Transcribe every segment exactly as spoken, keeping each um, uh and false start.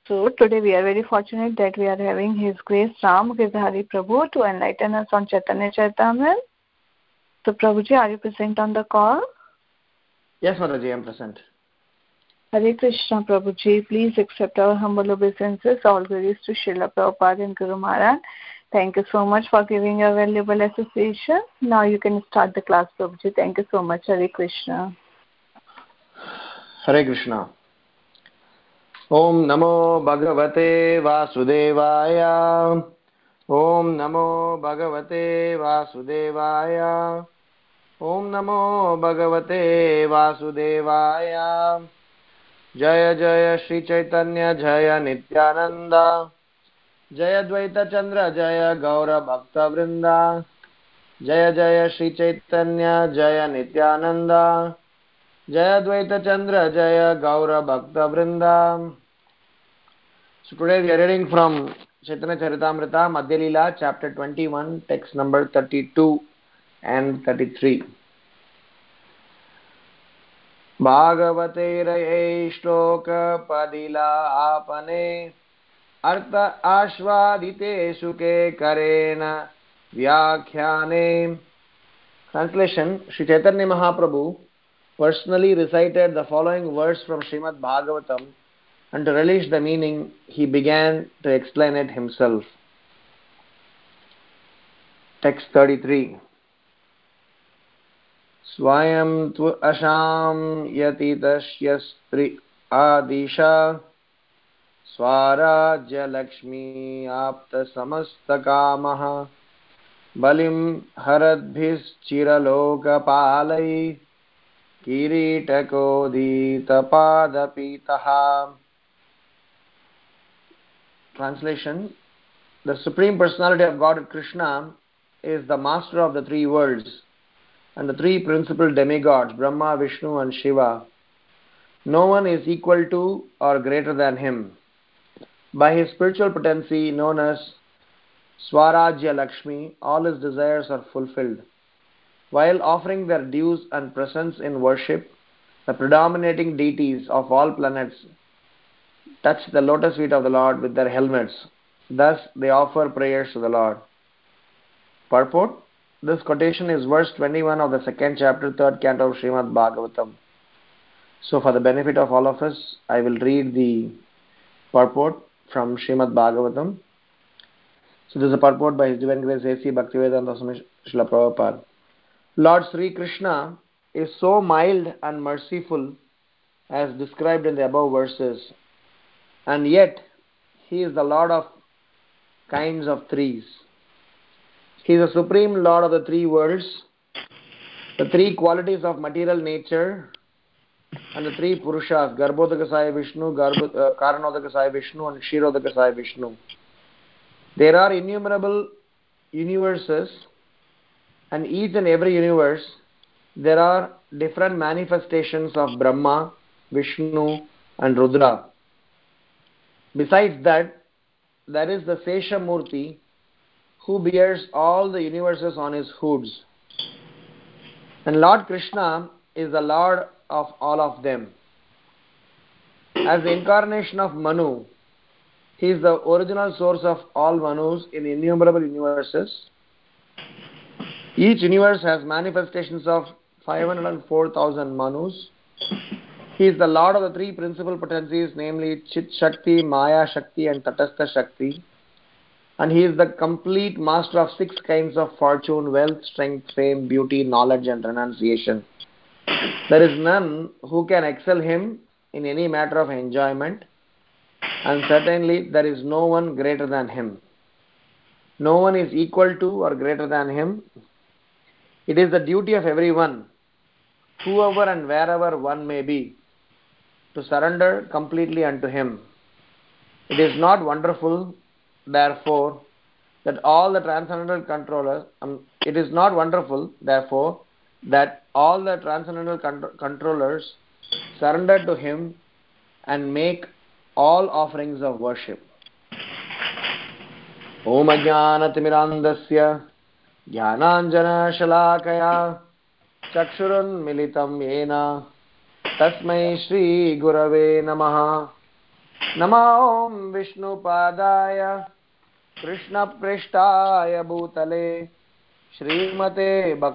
So today we are very fortunate that we are having His Grace Ram Girdhari Prabhu to enlighten us on Chaitanya Charitamrita. So Prabhuji, are you present on the call? Yes, Mataji, I am present. Hare Krishna Prabhuji, please accept our humble obeisances. All glories to Srila Prabhupada and Guru Maharaj. Thank you so much for giving your valuable association. Now you can start the class, Prabhuji. Thank you so much. Hare Krishna. Hare Krishna. Om Namo Bhagavate Vasudevaya. Om Namo Bhagavate Vasudevaya. Om Namo Bhagavate Vasudevaya. Jaya Jaya Shri Chaitanya Jaya Nityananda. Jaya Dvaita Chandra Jaya Gaura Bhakta Vrinda. Jaya Jaya Shri Chaitanya Jaya Nityananda. Jaya Dvaita Chandra Jaya Gaura Bhakta Vrinda. So today we are reading from Chaitanya Charitamrita Madhya Leela chapter twenty-one, text number thirty-two and thirty-three. Bhagavate Raye Shloka Padila Apane Artha Ashvadite Suke Karena Vyakhyane. Translation: Sri Chaitanya Mahaprabhu personally recited the following verse from Srimad Bhagavatam, and to relish the meaning, he began to explain it himself. Text thirty-three. Swayam tu asham yati tashyastri adisha Swarajya Lakshmi apta samasta kamaha balim haradbhis chiraloka palai kiritako ditapadaPitaha. Translation: The Supreme Personality of Godhead Krishna is the master of the three worlds and the three principal demigods Brahma, Vishnu and Shiva. No one is equal to or greater than him. By his spiritual potency known as Swarajya Lakshmi, all his desires are fulfilled. While offering their dues and presence in worship, the predominating deities of all planets touch the lotus feet of the Lord with their helmets. Thus they offer prayers to the Lord. Purport: This quotation is verse twenty-one of the second chapter, third canto of Srimad Bhagavatam. So for the benefit of all of us, I will read the purport from Srimad Bhagavatam. So this is a purport by His Divine Grace A C Bhaktivedanta Swami Srila Prabhupada. Lord Sri Krishna is so mild and merciful as described in the above verses, and yet he is the Lord of kinds of threes. He is the supreme Lord of the three worlds, the three qualities of material nature, and the three Purushas, Garbhodakasaya Vishnu, Garbh, uh, Karanodakasaya Vishnu and Kshirodakasaya Vishnu. There are innumerable universes, and each and every universe there are different manifestations of Brahma, Vishnu and Rudra. Besides that, there is the Seshamurti who bears all the universes on his hoods. And Lord Krishna is the Lord of all of them. As the incarnation of Manu, he is the original source of all Manus in innumerable universes. Each universe has manifestations of five hundred four thousand Manus. He is the Lord of the three principal potencies, namely Chit Shakti, Maya Shakti and Tatastha Shakti. And he is the complete master of six kinds of fortune, wealth, strength, fame, beauty, knowledge and renunciation. There is none who can excel him in any matter of enjoyment, and certainly there is no one greater than him. No one is equal to or greater than him. It is the duty of everyone, whoever and wherever one may be, to surrender completely unto him. It is not wonderful, therefore, that all the transcendental controllers, um, it is not wonderful, therefore, that all the transcendental con- controllers surrender to him and make all offerings of worship. Om Ajnanatimirandasya Jnananjana Shalakaya Chakshurun Militam Yena Tasmai Shri Gurave Namaha. नमो विष्णुपादाय कृष्णपृष्ठाय भूतले श्रीमते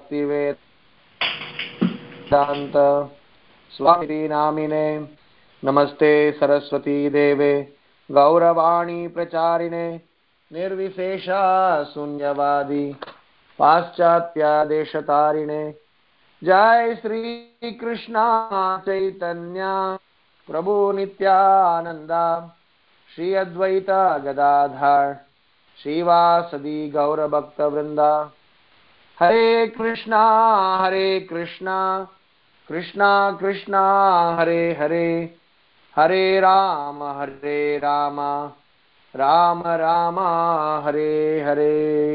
भक्तिवेदान्त स्वामी नामिने नमस्ते सरस्वती देवे गौरवाणी प्रचारिणे निर्विशेषा शून्यवादी पाश्चात्यादेशतारिणे जय श्री कृष्णा चैतन्य प्रभु नित्यानंदा श्री अद्वैत गदाधर श्रीवासदि गौरभक्त वृंदा हरे कृष्णा हरे कृष्णा कृष्णा कृष्णा हरे हरे हरे राम हरे Ram Ram Ram Hare Hare.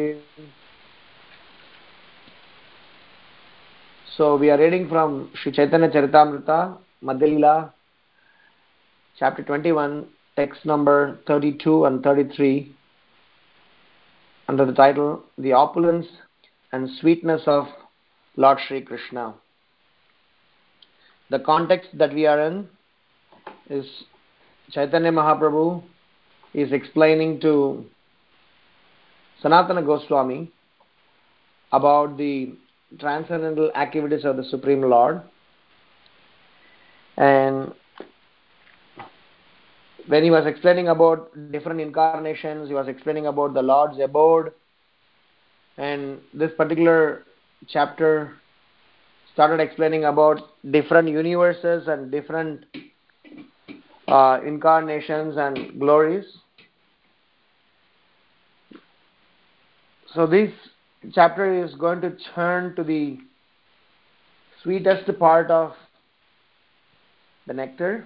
So we are reading from Sri Chaitanya Charitamrita, Madhya Leela, chapter twenty-one, text number thirty-two and thirty-three, under the title The Opulence and Sweetness of Lord Sri Krishna. The context that we are in is Chaitanya Mahaprabhu is explaining to Sanatana Goswami about the transcendental activities of the Supreme Lord, and when he was explaining about different incarnations, he was explaining about the Lord's abode, and this particular chapter started explaining about different universes and different uh, incarnations and glories. So this chapter is going to turn to the sweetest part of the nectar,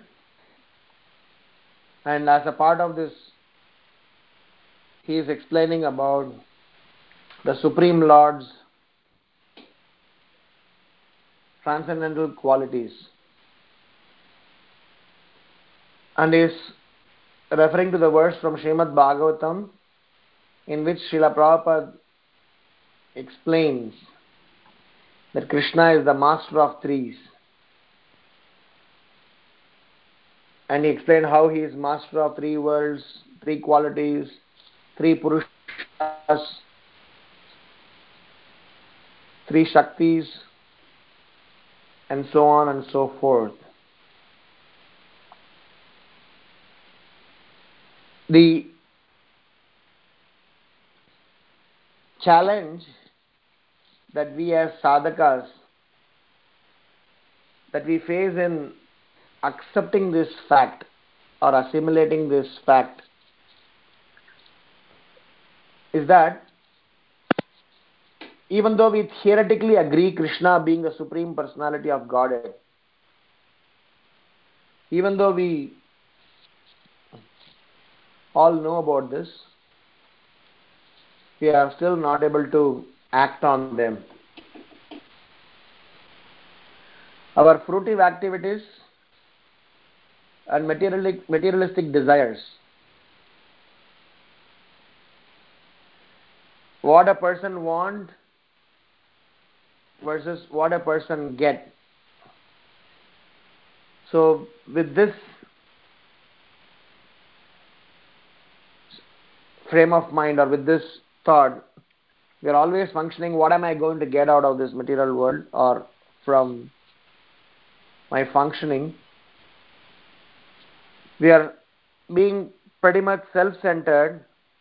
and as a part of this he is explaining about the Supreme Lord's transcendental qualities, and is referring to the verse from Srimad Bhagavatam in which Srila Prabhupada explains that Krishna is the master of threes, and he explained how he is master of three worlds, three qualities, three Purushas, three Shaktis, and so on and so forth. The challenge that we as sadhakas that we face in accepting this fact or assimilating this fact is that even though we theoretically agree Krishna being the Supreme Personality of Godhead, even though we all know about this, we are still not able to act on them. Our fruitive activities and materialistic, materialistic desires, what a person wants versus what a person gets. So with this frame of mind or with this thought, we are always functioning, what am I going to get out of this material world or from my functioning? We are being pretty much self-centered,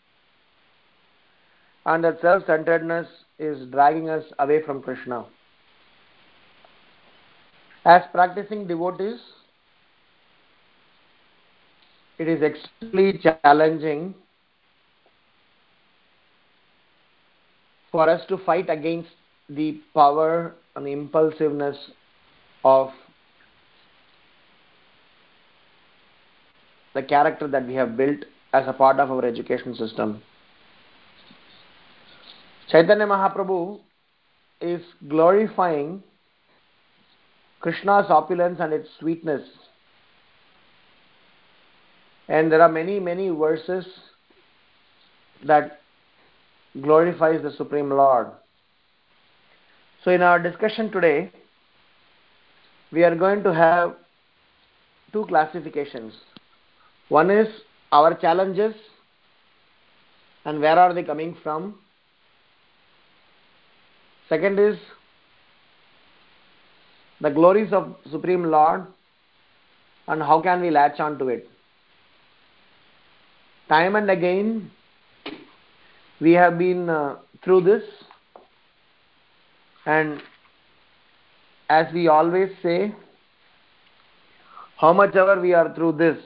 and that self-centeredness is dragging us away from Krishna. As practicing devotees, it is extremely challenging for us to fight against the power and the impulsiveness of the character that we have built as a part of our education system. Chaitanya Mahaprabhu is glorifying Krishna's opulence and its sweetness, and there are many many verses that glorifies the Supreme Lord. So in our discussion today, we are going to have two classifications. One is our challenges and where are they coming from. Second is the glories of Supreme Lord and how can we latch on to it. Time and again we have been uh, through this, and as we always say, how much ever we are through this,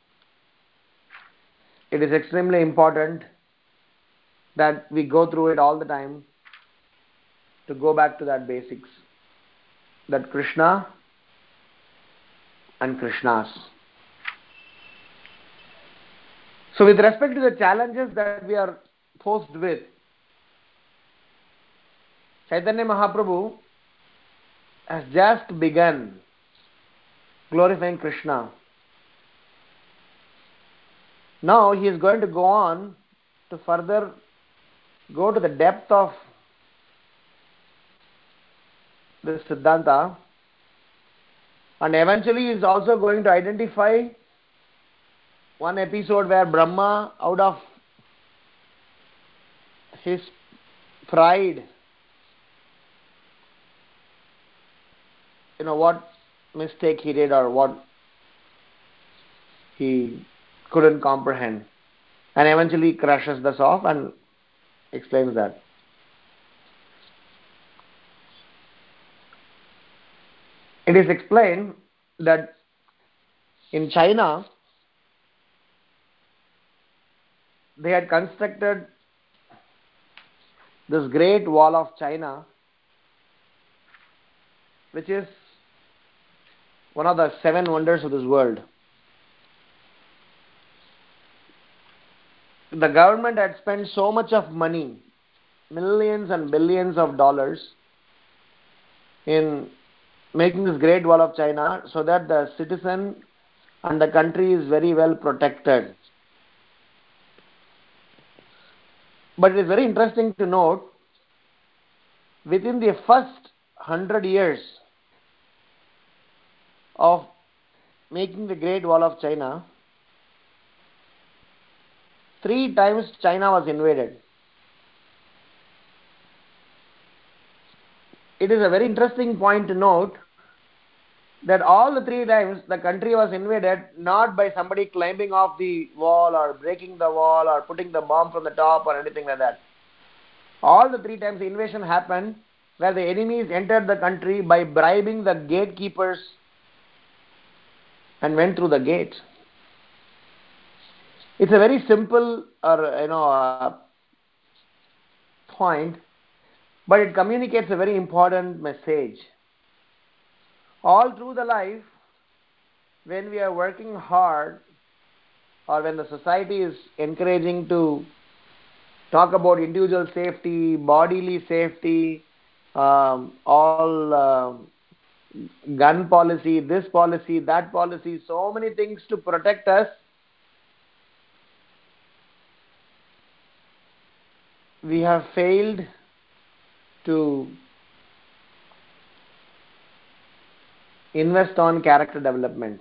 it is extremely important that we go through it all the time to go back to that basics, that Krishna and Krishnas. So with respect to the challenges that we are posed with, Chaitanya Mahaprabhu has just begun glorifying Krishna. Now he is going to go on to further go to the depth of this Siddhanta, and eventually he is also going to identify one episode where Brahma, out of his pride, you know, what mistake he did or what he couldn't comprehend, and eventually crushes this off and explains that. It is explained that in China they had constructed this great wall of China, which is one of the seven wonders of this world. The government had spent so much of money, millions and billions of dollars, in making this great wall of China so that the citizen and the country is very well protected. But it is very interesting to note, within the first hundred years of making the great wall of China, three times China was invaded. It is a very interesting point to note that all the three times the country was invaded not by somebody climbing off the wall or breaking the wall or putting the bomb from the top or anything like that. All the three times the invasion happened where the enemies entered the country by bribing the gatekeepers and went through the gate. It's a very simple or you know uh, point, but it communicates a very important message. All through the life, when we are working hard or when the society is encouraging to talk about individual safety, bodily safety, um, all uh, gun policy, this policy, that policy, so many things to protect us, we have failed to invest on character development.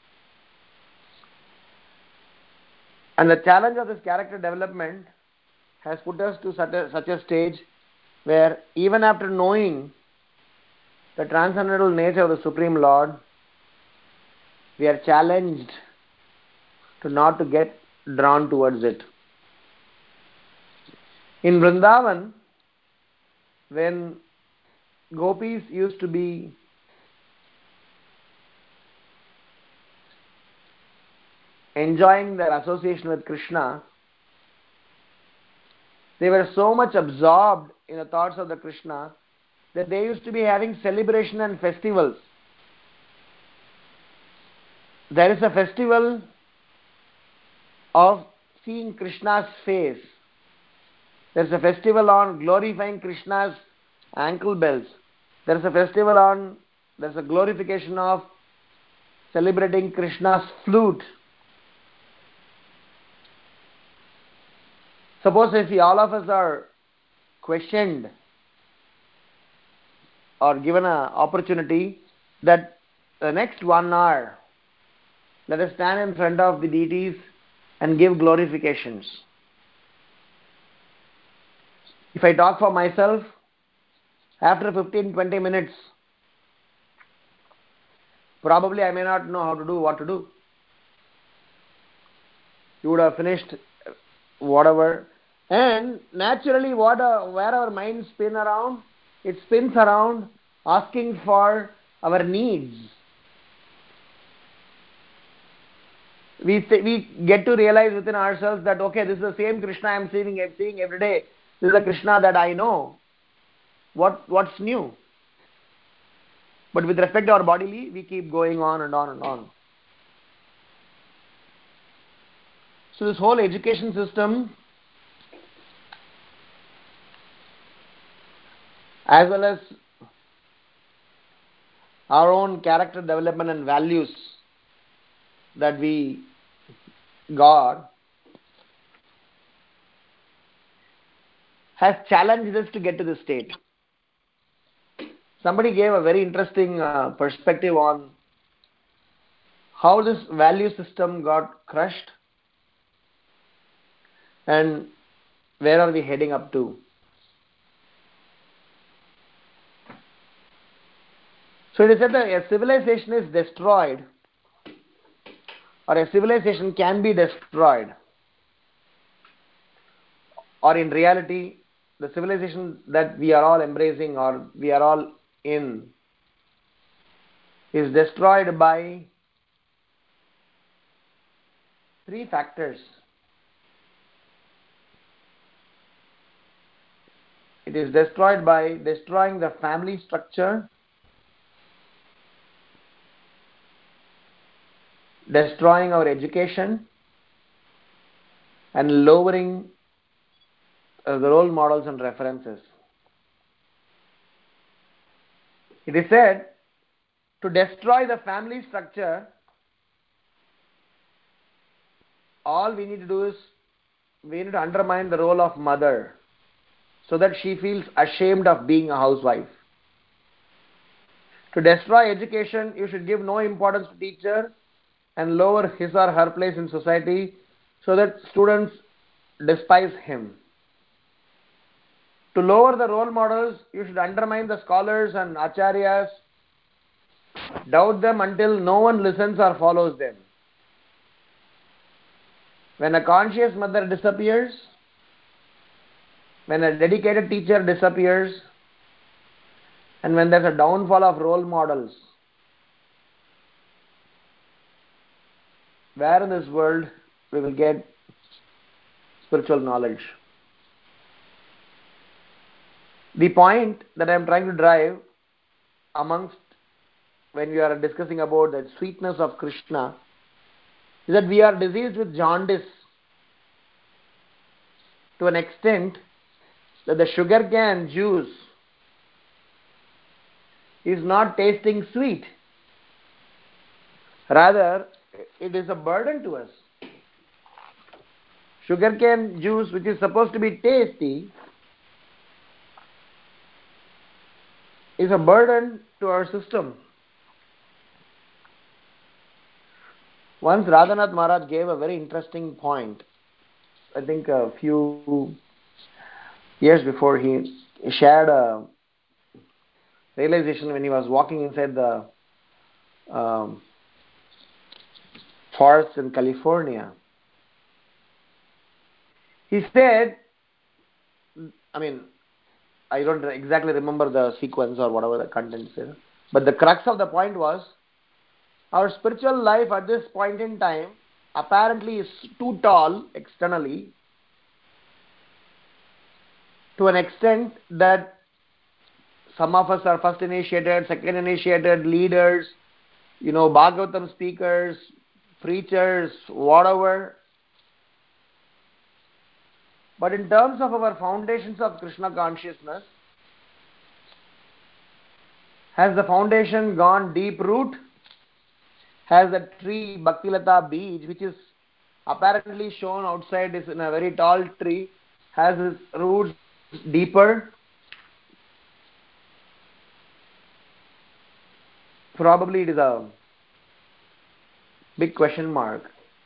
And the challenge of this character development has put us to such a, such a stage where even after knowing the transcendental nature of the Supreme Lord, we are challenged to not to get drawn towards it. In Vrindavan, when gopis used to be enjoying their association with Krishna, they were so much absorbed in the thoughts of the Krishna that they used to be having celebration and festivals. There is a festival of seeing Krishna's face. There is a festival on glorifying Krishna's ankle bells. There is a festival on, there is a glorification of celebrating Krishna's flute. Suppose if we, all of us are questioned or given an opportunity that the next one hour Let us stand in front of the deities and give glorifications. If I talk for myself, after fifteen to twenty minutes, probably I may not know how to do what to do. You would have finished whatever. And naturally, what uh, where our minds spin around, it spins around asking for our needs. We th- we get to realize within ourselves that, okay, this is the same Krishna I am seeing, I'm seeing every day. This is the Krishna that I know. What what's new? But with respect to our bodily, we keep going on and on and on. So this whole education system, as well as our own character development and values that we got, has challenged us to get to this state. Somebody gave a very interesting uh, perspective on how this value system got crushed and where are we heading up to. So it is said that a civilization is destroyed, or a civilization can be destroyed, or in reality, the civilization that we are all embracing or we are all in is destroyed by three factors. It is destroyed by destroying the family structure, destroying our education, and lowering uh, the role models and references. It is said to destroy the family structure, all we need to do is we need to undermine the role of mother so that she feels ashamed of being a housewife. To destroy education, you should give no importance to teacher and lower his or her place in society so that students despise him. To lower the role models, you should undermine the scholars and acharyas, doubt them until no one listens or follows them. When a conscious mother disappears, when a dedicated teacher disappears, and when there's a downfall of role models, where in this world we will get spiritual knowledge? The point that I am trying to drive amongst when we are discussing about the sweetness of Krishna is that we are diseased with jaundice to an extent that the sugarcane juice is not tasting sweet. Rather, it is a burden to us. Sugarcane juice, which is supposed to be tasty, is a burden to our system. Once Radhanath Maharaj gave a very interesting point. I think a few years before, he shared a realization when he was walking inside the um, forest in California. He said, I mean, I don't exactly remember the sequence or whatever the content is, but the crux of the point was, our spiritual life at this point in time apparently is too tall externally to an extent that some of us are first initiated, second initiated, leaders, you know, Bhagavatam speakers, preachers, whatever. But in terms of our foundations of Krishna consciousness, has the foundation gone deep root? Has the tree Bhaktilata Beej, which is apparently shown outside, is in a very tall tree, has its roots deeper? Probably it is a Big question mark.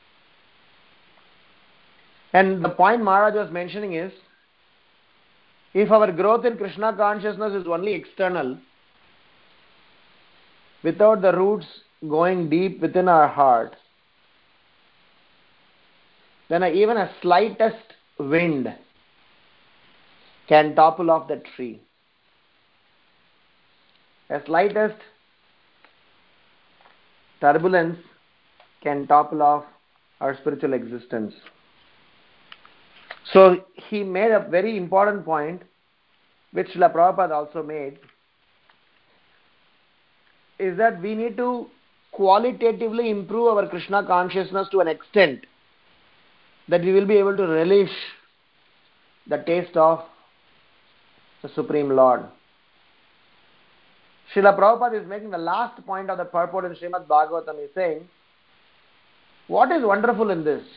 And the point Maharaj was mentioning is, if our growth in Krishna consciousness is only external, without the roots going deep within our heart, then even a slightest wind can topple off the tree. A slightest turbulence can topple off our spiritual existence. So he made a very important point, which Srila Prabhupada also made, is that we need to qualitatively improve our Krishna consciousness to an extent that we will be able to relish the taste of the Supreme Lord. Srila Prabhupada is making the last point of the purport in Srimad Bhagavatam. He is saying, what is wonderful in this?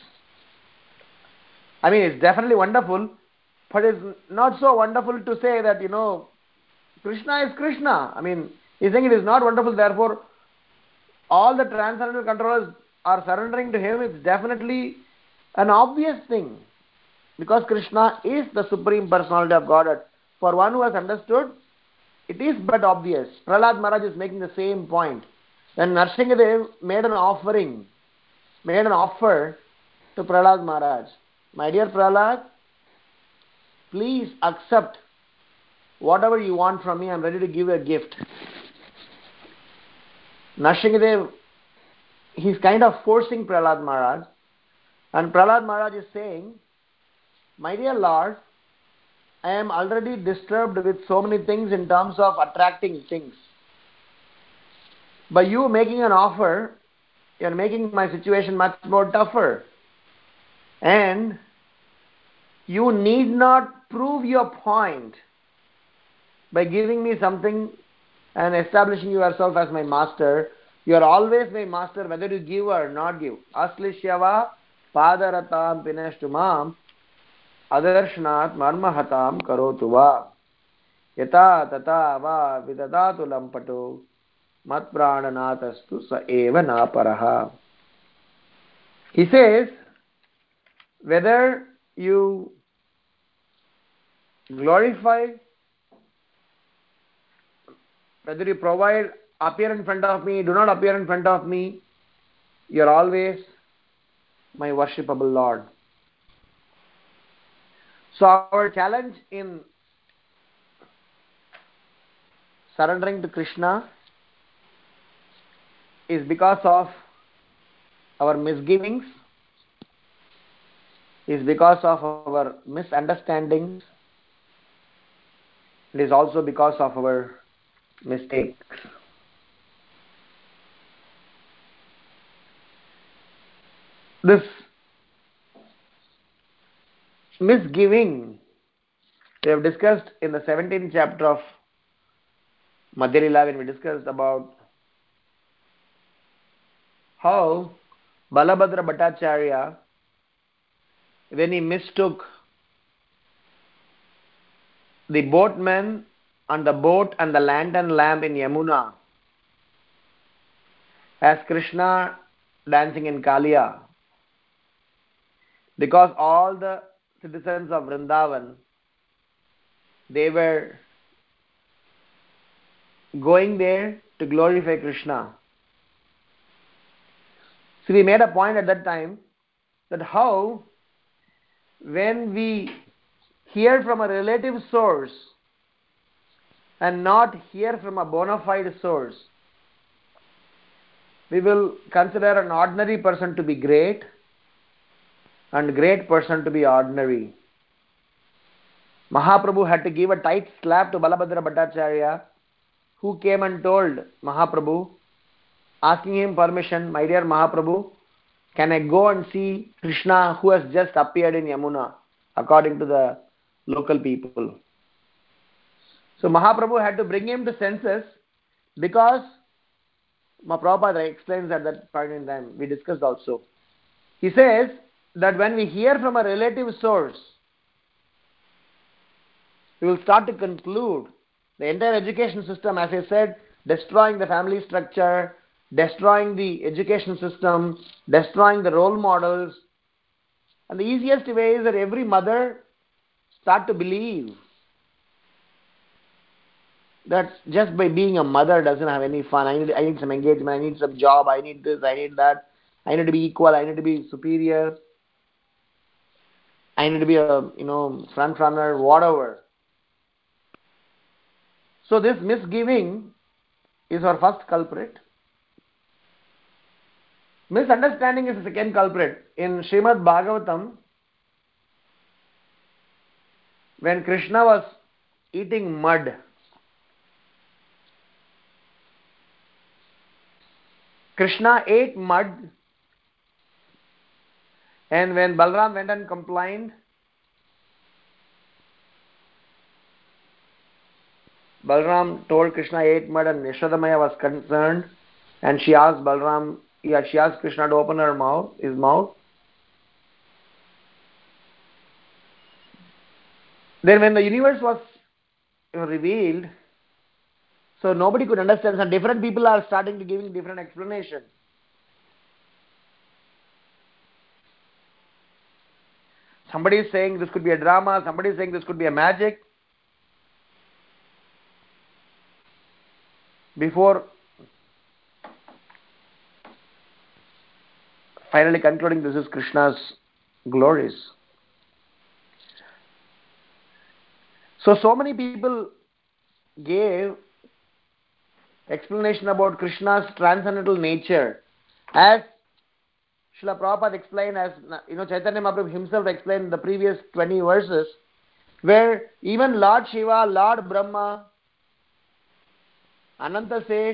I mean, it's definitely wonderful, but it's not so wonderful to say that, you know, Krishna is Krishna. I mean, he's saying it is not wonderful, therefore, all the transcendental controllers are surrendering to him. It's definitely an obvious thing, because Krishna is the Supreme Personality of Godhead. For one who has understood, it is but obvious. Prahlad Maharaj is making the same point. Then Narsingadev made an offering, made an offer to Prahlad Maharaj. My dear Prahlad, please accept whatever you want from me. I am ready to give you a gift. Narsingadev, he is kind of forcing Prahlad Maharaj, and Prahlad Maharaj is saying, my dear Lord, I am already disturbed with so many things in terms of attracting things. By you making an offer, you are making my situation much more tougher. And you need not prove your point by giving me something and establishing yourself as my master. You are always my master, whether you give or not give. Aslishyava padaratam pinashtumam adarshanat marmahatam karotu va yata tata va vidadatu lampato mat prananatastu sa eva naparaha. He says, whether you glorify, whether you provide, appear in front of me, do not appear in front of me, you are always my worshipable Lord. So our challenge in surrendering to Krishna is because of our misgivings, is because of our misunderstandings, it is also because of our mistakes. This misgiving we have discussed in the seventeenth chapter of Madhya Leela, when we discussed about how Balabhadra Bhattacharya, when he mistook the boatman and the boat and the lantern lamp in Yamuna as Krishna dancing in Kaliya, because all the citizens of Vrindavan, they were going there to glorify Krishna. So we made a point at that time that how when we hear from a relative source and not hear from a bona fide source, we will consider an ordinary person to be great and great person to be ordinary. Mahaprabhu had to give a tight slap to Balabhadra Bhattacharya, who came and told Mahaprabhu, asking him permission, my dear Mahaprabhu, can I go and see Krishna who has just appeared in Yamuna, according to the local people. So Mahaprabhu had to bring him to senses, because Prabhupada explains at that point in time, we discussed also. He says that when we hear from a relative source, we will start to conclude the entire education system, as I said, destroying the family structure, destroying the education system, destroying the role models. And the easiest way is that every mother start to believe that just by being a mother doesn't have any fun. I need, I need some engagement, I need some job, I need this, I need that, I need to be equal, I need to be superior, I need to be a you know front runner, whatever. So this misgiving is our first culprit. Misunderstanding is the second culprit. In Srimad Bhagavatam, when Krishna was eating mud, Krishna ate mud, and when Balram went and complained, Balram told Krishna ate mud, and Yashodamaya was concerned, and she asked Balram, yeah, she asked Krishna to open her mouth, his mouth. Then when the universe was revealed, so nobody could understand, and different people are starting to giving different explanations. Somebody is saying this could be a drama, somebody is saying this could be a magic. Before finally concluding, this is Krishna's glories. So, so many people gave explanation about Krishna's transcendental nature, as Srila Prabhupada explained, as you know, Chaitanya Mahaprabhu himself explained in the previous twenty verses, where even Lord Shiva, Lord Brahma, Ananta Sesh,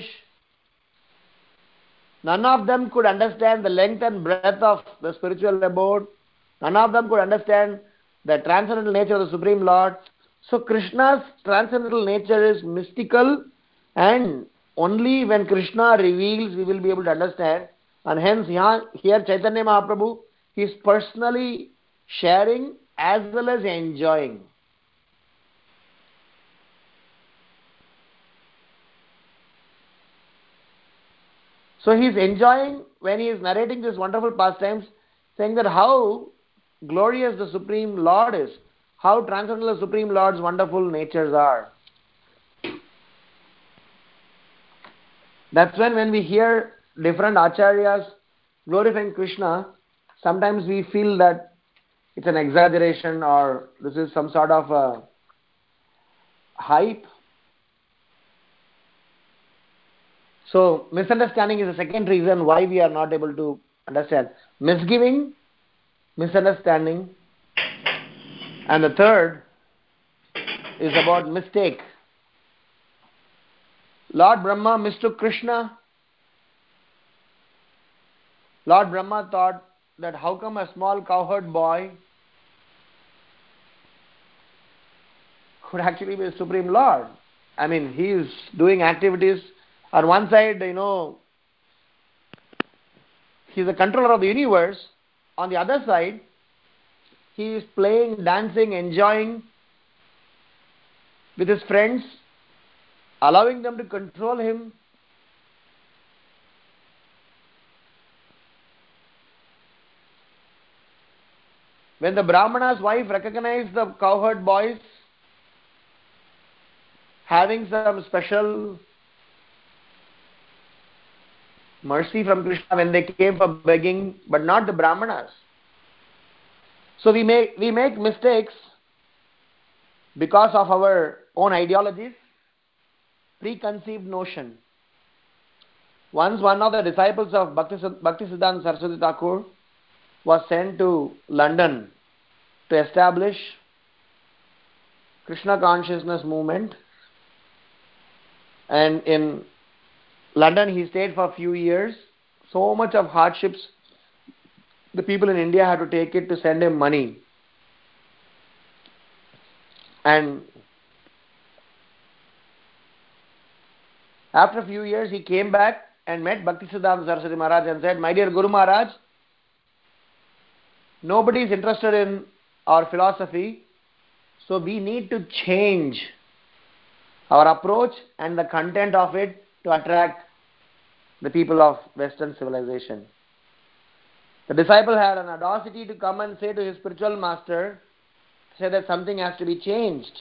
none of them could understand the length and breadth of the spiritual abode. None of them could understand the transcendental nature of the Supreme Lord. So Krishna's transcendental nature is mystical, and only when Krishna reveals we will be able to understand. And hence here, here Chaitanya Mahaprabhu, he is personally sharing as well as enjoying. So he is enjoying when he is narrating these wonderful pastimes, saying that how glorious the Supreme Lord is, how transcendental the Supreme Lord's wonderful natures are. That's when when we hear different acharyas glorifying Krishna, sometimes we feel that it's an exaggeration or this is some sort of a hype. So misunderstanding is the second reason why we are not able to understand. Misgiving, misunderstanding, and the third is about mistake. Lord Brahma mistook Krishna. Lord Brahma thought that how come a small cowherd boy could actually be a Supreme Lord? I mean, he is doing activities. On one side, you know, he is the controller of the universe. On the other side, he is playing, dancing, enjoying with his friends, allowing them to control him. When the Brahmana's wife recognized the cowherd boys having some special mercy from Krishna when they came for begging, but not the Brahmanas. So we make, we make mistakes because of our own ideologies, preconceived notion. Once one of the disciples of Bhaktisiddhanta Saraswati Thakur was sent to London to establish Krishna consciousness movement, and in London he stayed for a few years. So much of hardships the people in India had to take it to send him money. And after a few years he came back and met Bhaktisiddhanta Saraswati Maharaj and said, "My dear Guru Maharaj, nobody is interested in our philosophy, so we need to change our approach and the content of it to attract the people of Western civilization. The disciple had an audacity to come and say to his spiritual master, say that something has to be changed.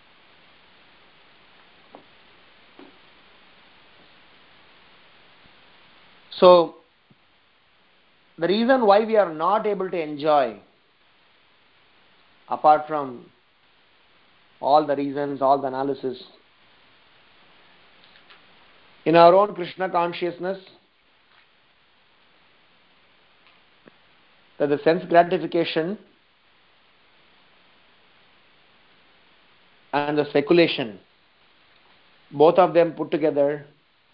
So, the reason why we are not able to enjoy, apart from all the reasons, all the analysis, in our own Krishna consciousness, that the sense gratification and the speculation, both of them put together,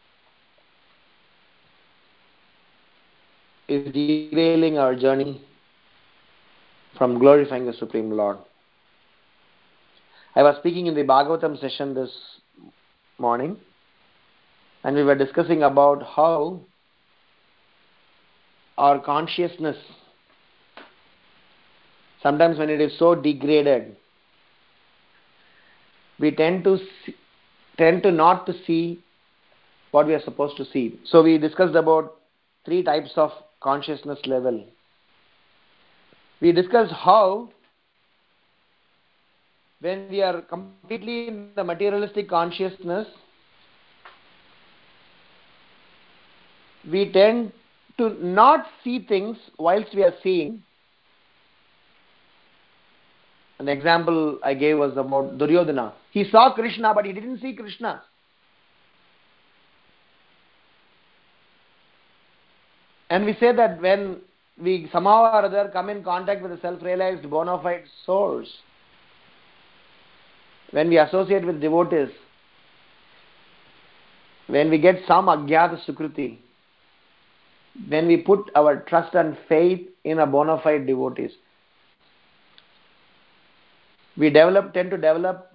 is derailing our journey from glorifying the Supreme Lord. I was speaking in the Bhagavatam session this morning, and we were discussing about how our consciousness, sometimes when it is so degraded, we tend to see, tend to not to see what we are supposed to see. So we discussed about three types of consciousness level. We discussed how when we are completely in the materialistic consciousness, we tend to not see things whilst we are seeing. An example I gave was about Duryodhana. He saw Krishna, but he didn't see Krishna. And we say that when we somehow or other come in contact with a self-realized bona fide source, when we associate with devotees, when we get some agyata sukruti, when we put our trust and faith in a bona fide devotees, we develop, tend to develop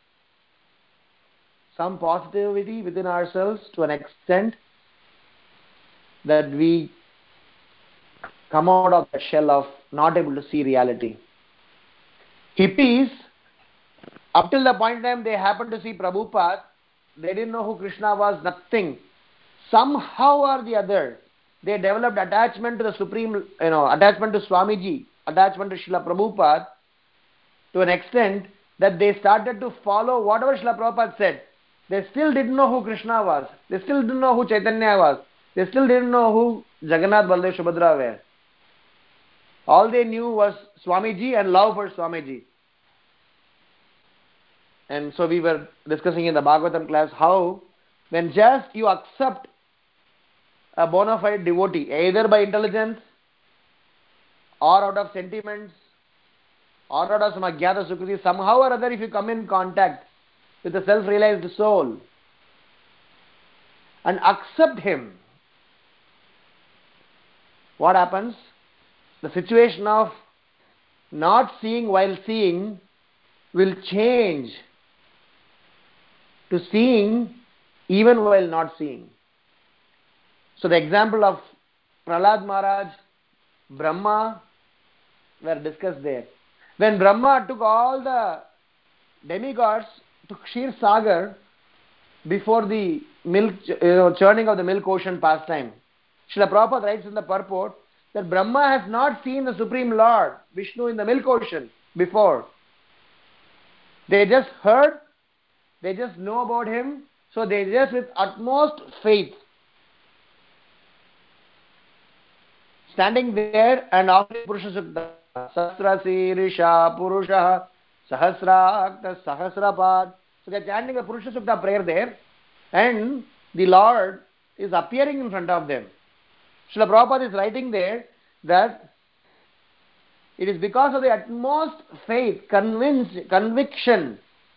some positivity within ourselves to an extent that we come out of the shell of not able to see reality. Hippies, up till the point in time they happened to see Prabhupada, they didn't know who Krishna was, nothing. Somehow or the other, they developed attachment to the Supreme, you know, attachment to Swamiji, attachment to Srila Prabhupada, to an extent that they started to follow whatever Srila Prabhupada said. They still didn't know who Krishna was. They still didn't know who Chaitanya was. They still didn't know who Jagannath, Baldev, Subhadra were. All they knew was Swamiji and love for Swamiji. And so we were discussing in the Bhagavatam class how when just you accept a bona fide devotee, either by intelligence or out of sentiments or out of some agyata sukruti, somehow or other if you come in contact with a self-realized soul and accept him, what happens? The situation of not seeing while seeing will change to seeing even while not seeing. So the example of Prahlad Maharaj, Brahma were discussed there. When Brahma took all the demigods to Kshir Sagar before the milk, you know, churning of the milk ocean pastime, Srila Prabhupada writes in the purport that Brahma has not seen the Supreme Lord, Vishnu, in the milk ocean before. They just heard, they just know about him, so they just with utmost faith, standing there and offering Purusha Sukta, Sahasrasi Risha Purusha Sahasrakta Sahasrapad. So they are chanting the Purusha Sukta prayer there, and the Lord is appearing in front of them. Srila Prabhupada is writing there that it is because of the utmost faith, convince, conviction,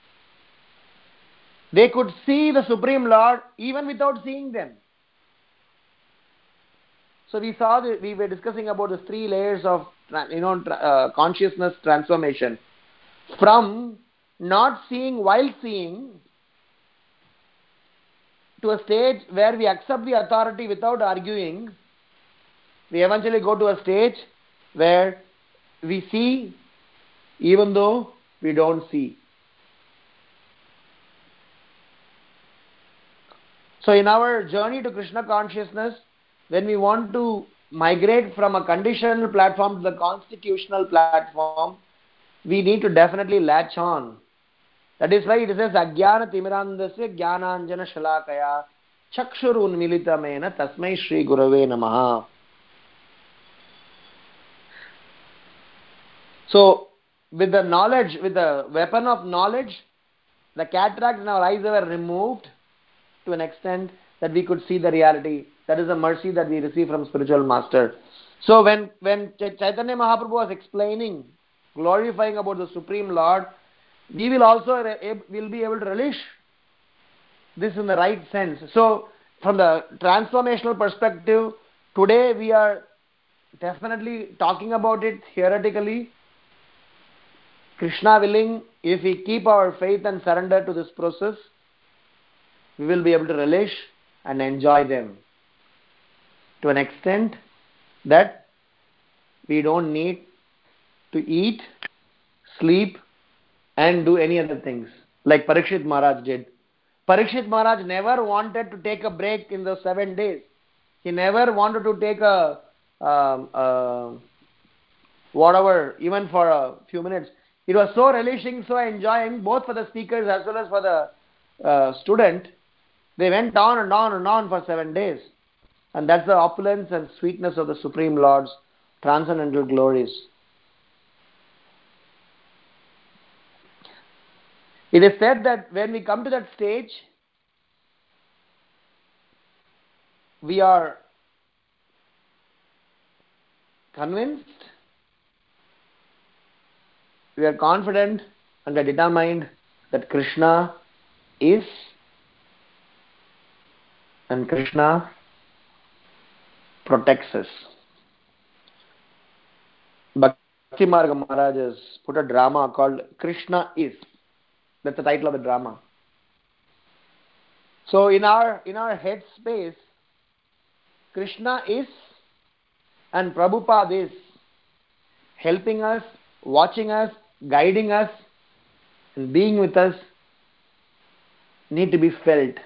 they could see the Supreme Lord even without seeing them. So we saw, the, we were discussing about the three layers of, you know, uh, consciousness transformation. From not seeing while seeing to a stage where we accept the authority without arguing, we eventually go to a stage where we see even though we don't see. So in our journey to Krishna consciousness, when we want to migrate from a conditional platform to the constitutional platform, we need to definitely latch on. That is why it says Ajnana Timirandasya Jnananjana Shalakaya Chakshur Unmilitamena Tasmai Shri Gurave Namaha. So with the knowledge, with the weapon of knowledge, the cataracts in our eyes were removed to an extent that we could see the reality. That is a mercy that we receive from spiritual master. So when, when Chaitanya Mahaprabhu was explaining, glorifying about the Supreme Lord, we will also will be able to relish this in the right sense. So from the transformational perspective, today we are definitely talking about it theoretically. Krishna willing, if we keep our faith and surrender to this process, we will be able to relish and enjoy them to an extent that we don't need to eat, sleep and do any other things like Parikshit Maharaj did. Parikshit Maharaj never wanted to take a break in those seven days. He never wanted to take a um, uh, whatever, even for a few minutes. It was so relishing, so enjoying, both for the speakers as well as for the uh, student. They went on and on and on for seven days. And that's the opulence and sweetness of the Supreme Lord's transcendental glories. It is said that when we come to that stage, we are convinced, we are confident and we are determined that Krishna is and Krishna protects us. Bhakti Marga Maharaj has put a drama called Krishna Is. That's the title of the drama. So in our in our head space, Krishna is and Prabhupada is helping us, watching us, guiding us, and being with us need to be felt.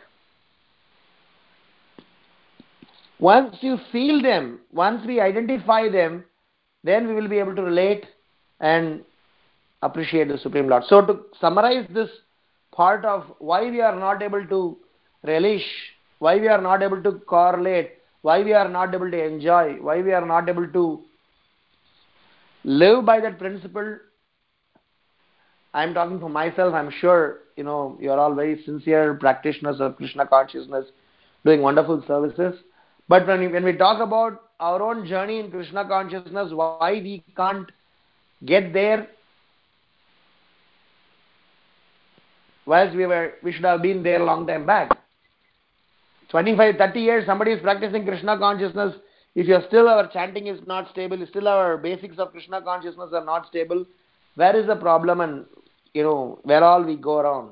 Once you feel them, once we identify them, then we will be able to relate and appreciate the Supreme Lord. So to summarize this part of why we are not able to relish, why we are not able to correlate, why we are not able to enjoy, why we are not able to live by that principle, I am talking for myself. I am sure you know you are all very sincere practitioners of Krishna consciousness, doing wonderful services. But when we, when we talk about our own journey in Krishna consciousness, why we can't get there, whereas we were, we should have been there a long time back. twenty-five, thirty years, somebody is practicing Krishna consciousness. If you're still, our chanting is not stable, still our basics of Krishna consciousness are not stable, where is the problem and, you know, where all we go wrong?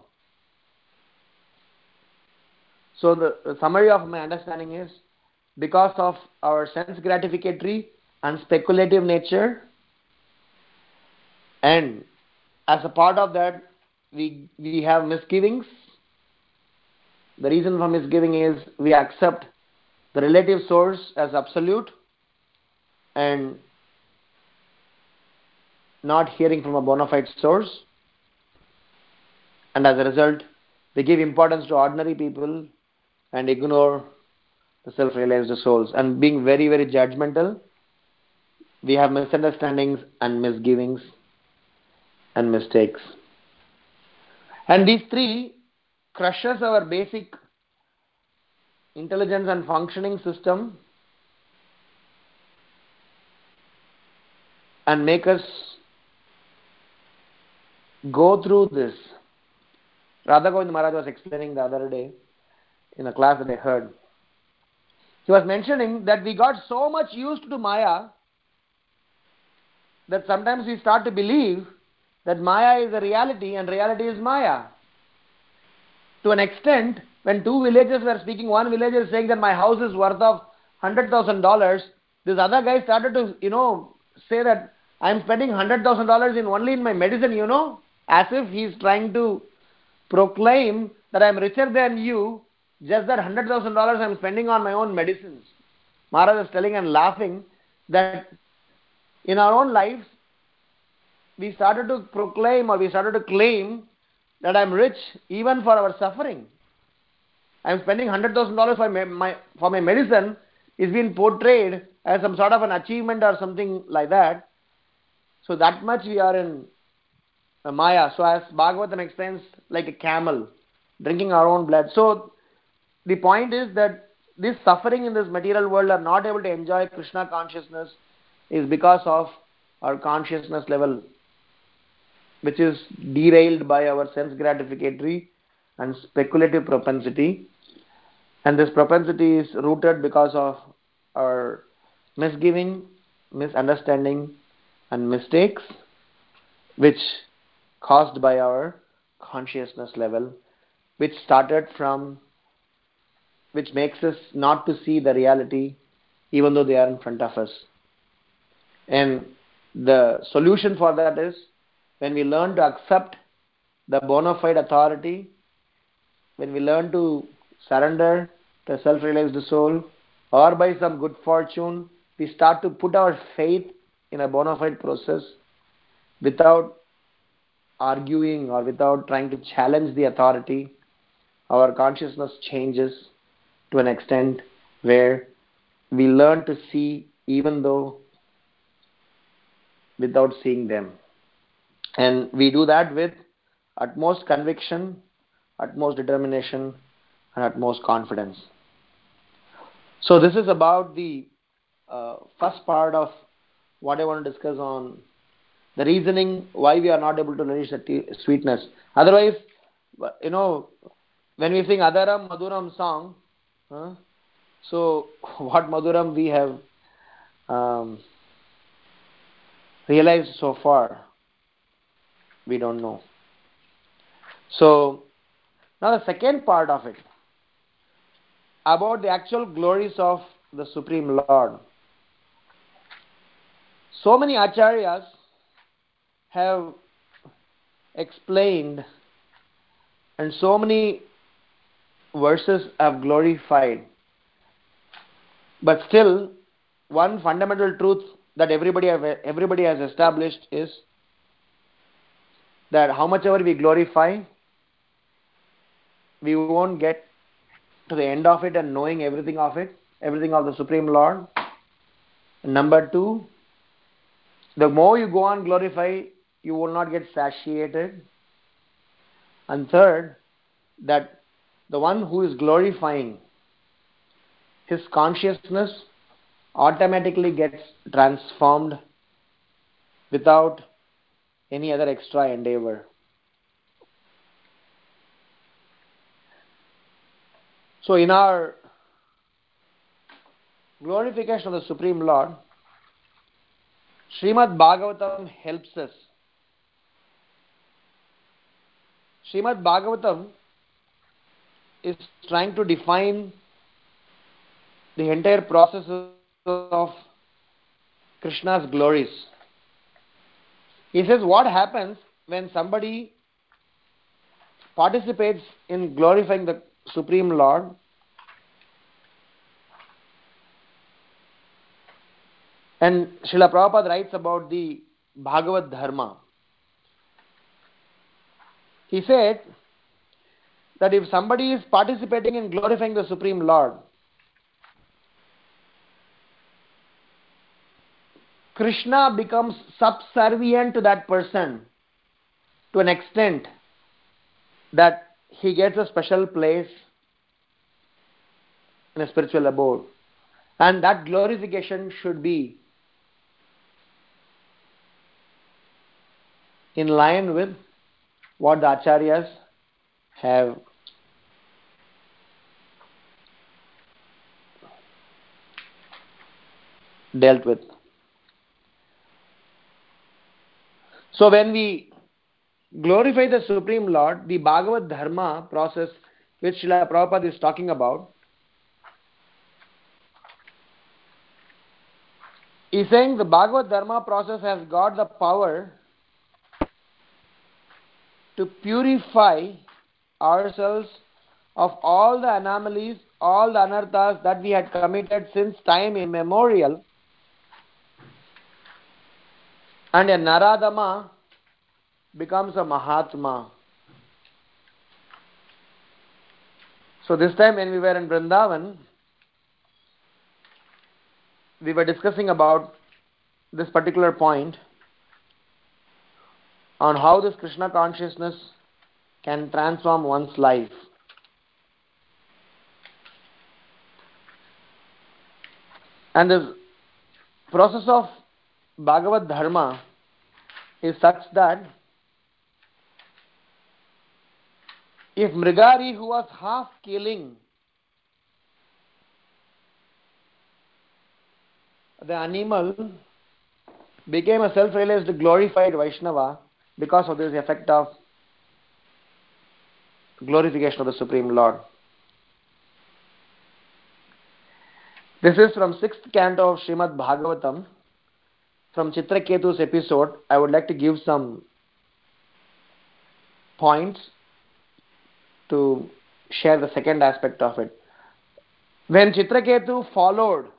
So the, the summary of my understanding is, because of our sense gratificatory and speculative nature, and as a part of that, we, we have misgivings. The reason for misgiving is we accept the relative source as absolute and not hearing from a bona fide source, and as a result we give importance to ordinary people and ignore the self-realized souls, and being very very judgmental, we have misunderstandings and misgivings and mistakes, and these three crushes our basic intelligence and functioning system and make us go through this. Radha Govind Maharaj was explaining the other day in a class that I heard. He was mentioning that we got so much used to Maya that sometimes we start to believe that Maya is a reality and reality is Maya. To an extent, when two villagers were speaking, one villager is saying that my house is worth of one hundred thousand dollars, this other guy started to, you know, say that I am spending one hundred thousand dollars in only in my medicine, you know, as if he is trying to proclaim that I am richer than you Just that one hundred thousand dollars I'm spending on my own medicines. Maharaj is telling and laughing that in our own lives, we started to proclaim or we started to claim that I'm rich even for our suffering. I'm spending one hundred thousand dollars for my, my, for my medicine is being portrayed as some sort of an achievement or something like that. So that much we are in uh, Maya. So as Bhagavatam explains, like a camel drinking our own blood. So the point is that this suffering in this material world are not able to enjoy Krishna consciousness is because of our consciousness level, which is derailed by our sense gratificatory and speculative propensity. And this propensity is rooted because of our misgiving, misunderstanding, and mistakes, which caused by our consciousness level, which started from, which makes us not to see the reality even though they are in front of us. And the solution for that is when we learn to accept the bona fide authority, when we learn to surrender to a self-realized soul, or by some good fortune, we start to put our faith in a bona fide process without arguing or without trying to challenge the authority, our consciousness changes to an extent where we learn to see even though without seeing them. And we do that with utmost conviction, utmost determination, and utmost confidence. So this is about the uh, first part of what I want to discuss on the reasoning why we are not able to relish the t- sweetness. Otherwise, you know, when we sing Adaram Maduram song, huh, so what Maduram we have um, realized so far, we don't know. So now the second part of it, about the actual glories of the Supreme Lord. So many acharyas have explained and so many verses have glorified, but still one fundamental truth that everybody have, everybody has established is that how much ever we glorify, we won't get to the end of it and knowing everything of it, everything of the Supreme Lord. And number two, the more you go on glorify, you will not get satiated. And third, that the one who is glorifying, his consciousness automatically gets transformed without any other extra endeavor. So in our glorification of the Supreme Lord, Srimad Bhagavatam helps us. Srimad Bhagavatam is trying to define the entire process of Krishna's glories. He says what happens when somebody participates in glorifying the Supreme Lord. And Srila Prabhupada writes about the Bhagavad Dharma. He said that if somebody is participating in glorifying the Supreme Lord, Krishna becomes subservient to that person to an extent that he gets a special place in a spiritual abode. And that glorification should be in line with what the acharyas have dealt with. So when we glorify the Supreme Lord, the Bhagavad Dharma process which Srila Prabhupada is talking about, he's saying the Bhagavad Dharma process has got the power to purify ourselves of all the anomalies, all the anarthas that we had committed since time immemorial, and a Naradama becomes a Mahatma. So this time when we were in Vrindavan, we were discussing about this particular point on how this Krishna consciousness can transform one's life. And this process of Bhagavad Dharma is such that if Mrigari, who was half killing the animal, became a self-realized glorified Vaishnava because of this effect of glorification of the Supreme Lord. This is from sixth canto of Srimad Bhagavatam. From Chitraketu's episode, I would like to give some points to share the second aspect of it. When Chitraketu followed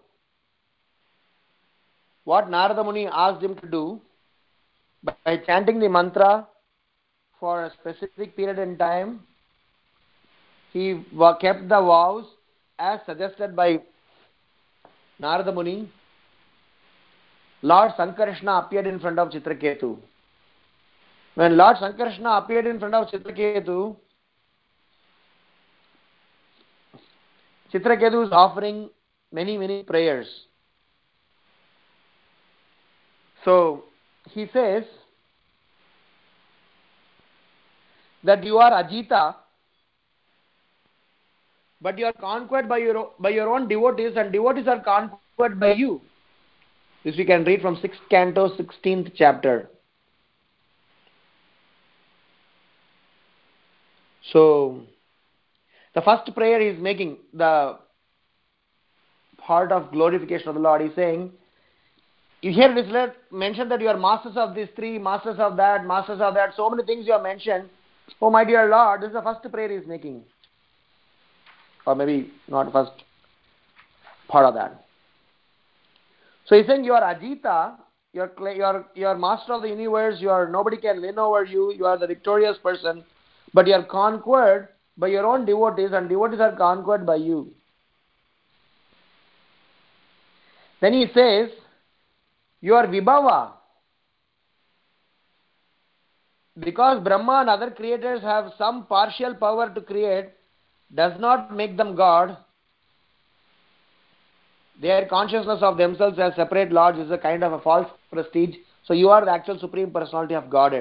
what Narada Muni asked him to do by chanting the mantra for a specific period in time, he kept the vows as suggested by Narada Muni. Lord Sankarishna appeared in front of Chitraketu. When Lord Sankarishna appeared in front of Chitraketu, Chitraketu is offering many, many prayers. So, he says that you are Ajita, but you are conquered by your, by your own devotees, and devotees are conquered by you. This we can read from sixth canto, sixteenth chapter. So, the first prayer he is making, the part of glorification of the Lord, he is saying, you hear it is mentioned that you are masters of these three, masters of that, masters of that, so many things you have mentioned. Oh my dear Lord, this is the first prayer he is making. Or maybe not first part of that. So he is saying you are Ajita, you are, you are, you are master of the universe, you are, nobody can win over you, you are the victorious person, but you are conquered by your own devotees, and devotees are conquered by you. Then he says, you are Vibhava. Because Brahma and other creators have some partial power to create, does not make them God. Their consciousness of themselves as separate lords is a kind of a false prestige. So you are the actual Supreme Personality of Godhead.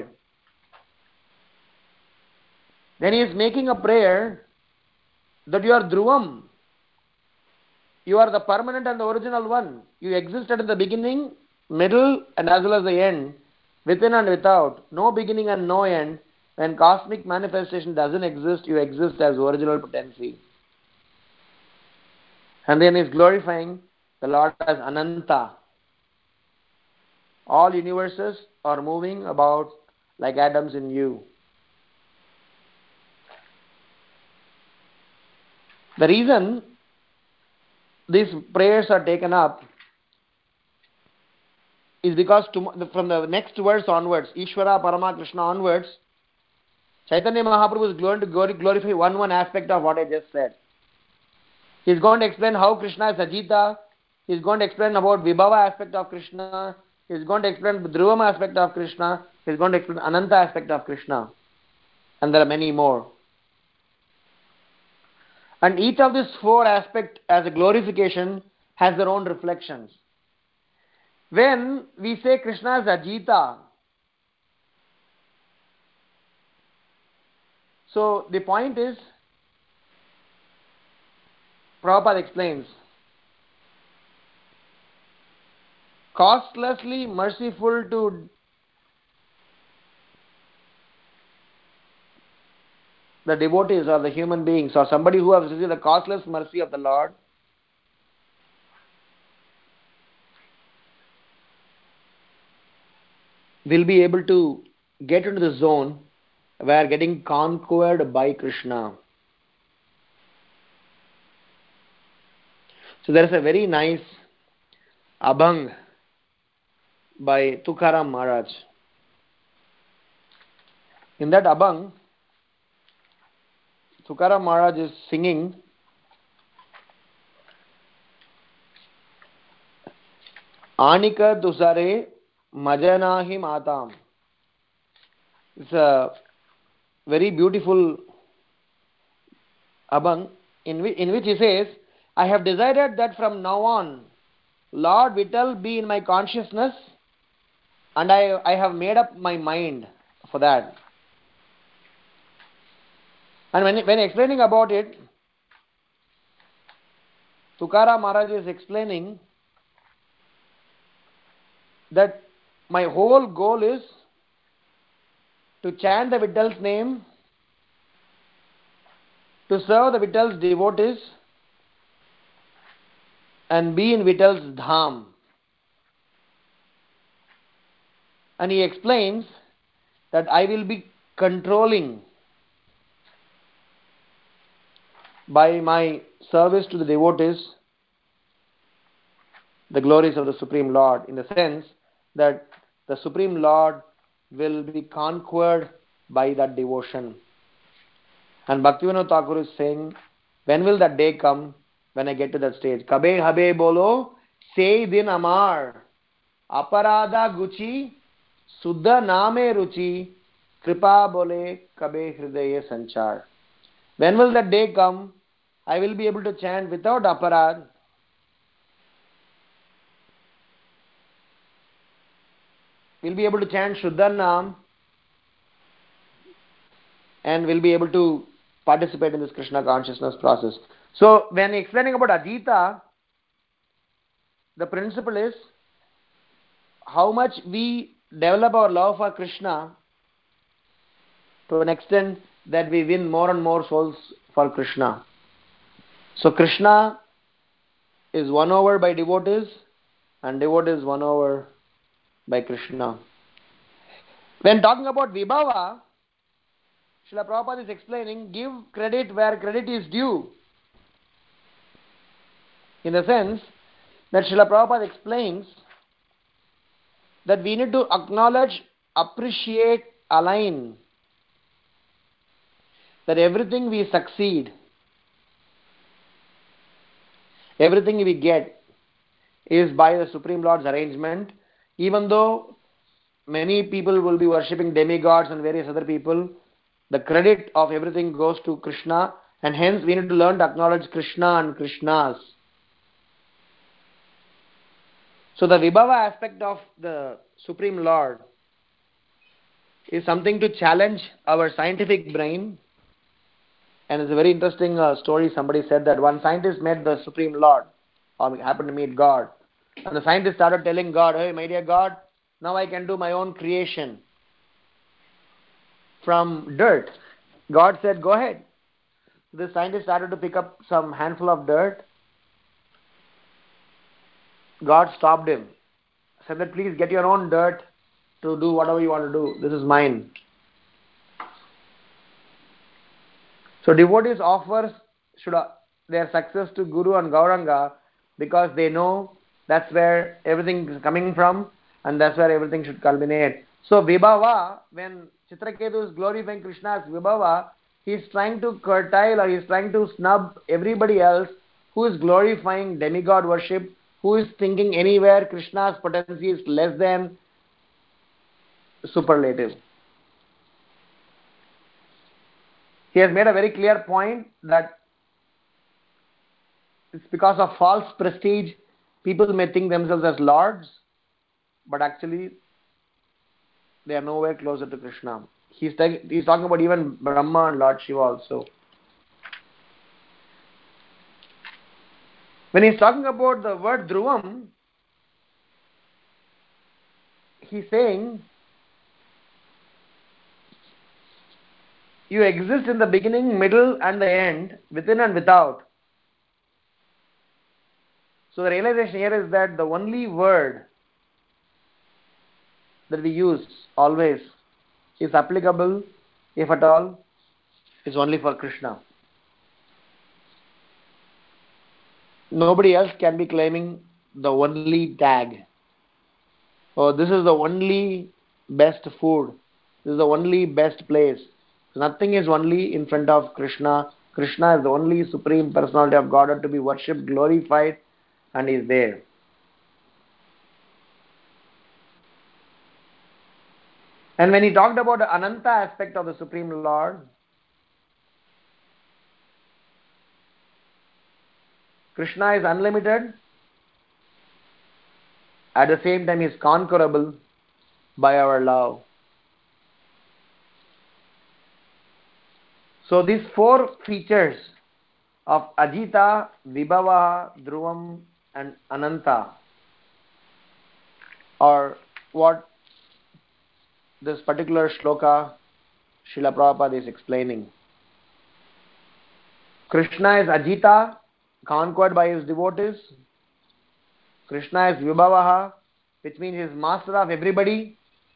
Then he is making a prayer that you are Dhruvam. You are the permanent and the original one. You existed in the beginning, middle, and as well as the end, within and without. No beginning and no end. When cosmic manifestation doesn't exist, you exist as original potency. And then he is glorifying the Lord as Ananta. All universes are moving about like atoms in you. The reason these prayers are taken up is because to, from the next verse onwards, Ishvara, Parama, Krishna onwards, Chaitanya Mahaprabhu is going to glorify one one aspect of what I just said. He is going to explain how Krishna is Ajita. He is going to explain about Vibhava aspect of Krishna. He is going to explain the Dhruvam aspect of Krishna. He is going to explain Ananta aspect of Krishna. And there are many more. And each of these four aspects as a glorification has their own reflections. When we say Krishna is Ajita, so the point is, Prabhupada explains, costlessly merciful to the devotees or the human beings or somebody who has received the costless mercy of the Lord, will be able to get into the zone where getting conquered by Krishna. So there is a very nice abhang by Tukaram Maharaj. In that abhang, Tukaram Maharaj is singing Anika Dusare Majanahi Matam. It's a very beautiful abhang in which, in which he says, I have decided that from now on, Lord Vittal be in my consciousness, and I, I have made up my mind for that. And when, when explaining about it, Tukaram Maharaj is explaining that my whole goal is to chant the Vittal's name, to serve the Vittal's devotees, and be in Vittal's dham. And he explains that I will be controlling by my service to the devotees the glories of the Supreme Lord, in the sense that the Supreme Lord will be conquered by that devotion. And Bhaktivinoda Thakur is saying, when will that day come when I get to that stage? Kabe habe bolo, say din amar, aparada guchi, suddha name ruchi, kripa bole kabe hridaye sanchar. When will that day come? I will be able to chant without aparad. We'll be able to chant Shuddha Nam, and we'll be able to participate in this Krishna consciousness process. So when explaining about Ajita, the principle is how much we develop our love for Krishna to an extent that we win more and more souls for Krishna. So Krishna is won over by devotees, and devotees won over by Krishna. When talking about Vibhava, Srila Prabhupada is explaining, give credit where credit is due. In the sense that Srila Prabhupada explains that we need to acknowledge, appreciate, align that everything we succeed, everything we get is by the Supreme Lord's arrangement. Even though many people will be worshipping demigods and various other people, the credit of everything goes to Krishna, and hence we need to learn to acknowledge Krishna and Krishnas. So the Vibhava aspect of the Supreme Lord is something to challenge our scientific brain. And it's a very interesting uh, story. Somebody said that one scientist met the Supreme Lord, or happened to meet God. And the scientist started telling God, hey, my dear God, now I can do my own creation from dirt. God said, go ahead. The scientist started to pick up some handful of dirt. God stopped him. Said that, please get your own dirt to do whatever you want to do. This is mine. So devotees offer should their success to Guru and Gauranga because they know that's where everything is coming from, and that's where everything should culminate. So Vibhava, when Chitraketu is glorifying Krishna as Vibhava, he is trying to curtail or he is trying to snub everybody else who is glorifying demigod worship, who is thinking anywhere Krishna's potency is less than superlative. He has made a very clear point that it's because of false prestige, people may think themselves as lords, but actually they are nowhere closer to Krishna. He's, he's talking about even Brahma and Lord Shiva also. When he's talking about the word Dhruvam, he's saying, you exist in the beginning, middle and the end, within and without. So the realization here is that the only word that we use always is applicable, if at all, is only for Krishna. Nobody else can be claiming the only tag. Oh, this is the only best food. This is the only best place. Nothing is only in front of Krishna. Krishna is the only supreme personality of Godhead to be worshipped, glorified, and is there. And when he talked about the Ananta aspect of the Supreme Lord, Krishna is unlimited. At the same time, he is conquerable by our love. So these four features of Ajita, Vibhava, Dhruvam, and Ananta are what this particular shloka Srila Prabhupada is explaining. Krishna is Ajita, conquered by his devotees. Krishna is Vibhavaha, which means he is master of everybody.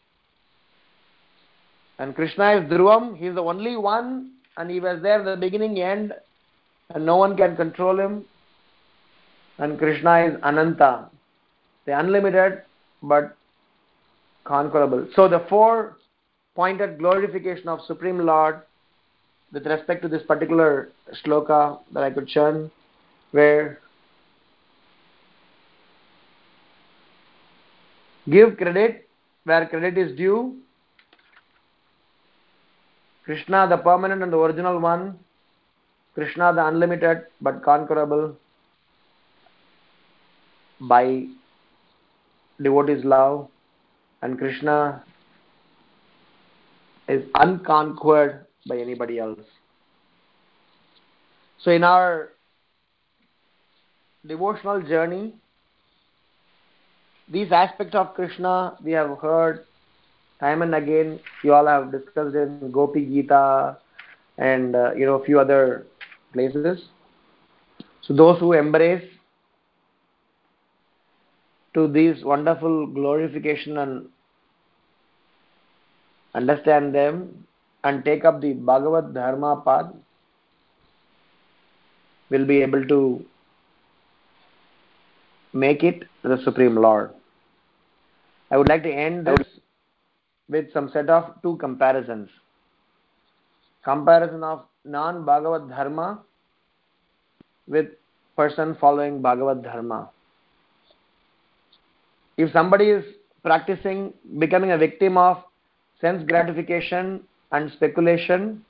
And Krishna is Dhruvam, he is the only one, and he was there in the beginning, end, and no one can control him. And Krishna is Ananta, the unlimited but conquerable. So the four pointed glorification of Supreme Lord with respect to this particular shloka that I could churn, where give credit where credit is due. Krishna the permanent and the original one, Krishna the unlimited but conquerable by devotees' love, and Krishna is unconquered by anybody else. So in our devotional journey, these aspects of Krishna we have heard time and again. You all have discussed in Gopi Gita and uh, you know a few other places. So those who embrace to these wonderful glorification and understand them and take up the Bhagavad Dharma path will be able to make it to the Supreme Lord. I would like to end this with some set of two comparisons. Comparison of non-Bhagavad Dharma with person following Bhagavad Dharma. If somebody is practicing becoming a victim of sense gratification and speculation,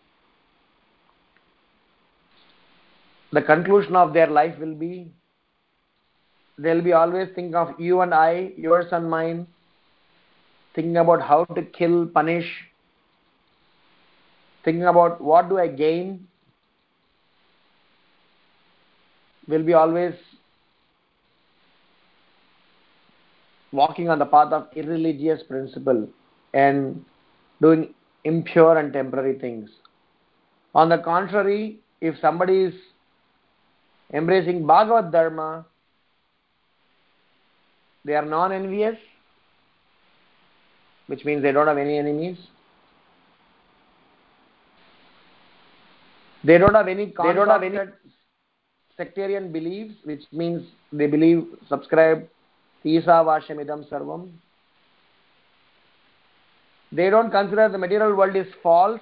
the conclusion of their life will be they'll be always thinking of you and I, yours and mine, thinking about how to kill, punish, thinking about what do I gain, will be always walking on the path of irreligious principle and doing impure and temporary things. On the contrary, if somebody is embracing Bhagavad Dharma, they are non-envious, which means they don't have any enemies. They don't have any they don't have any sectarian beliefs, which means they believe, subscribe, Isa Vashamidam Sarvam. They don't consider the material world is false.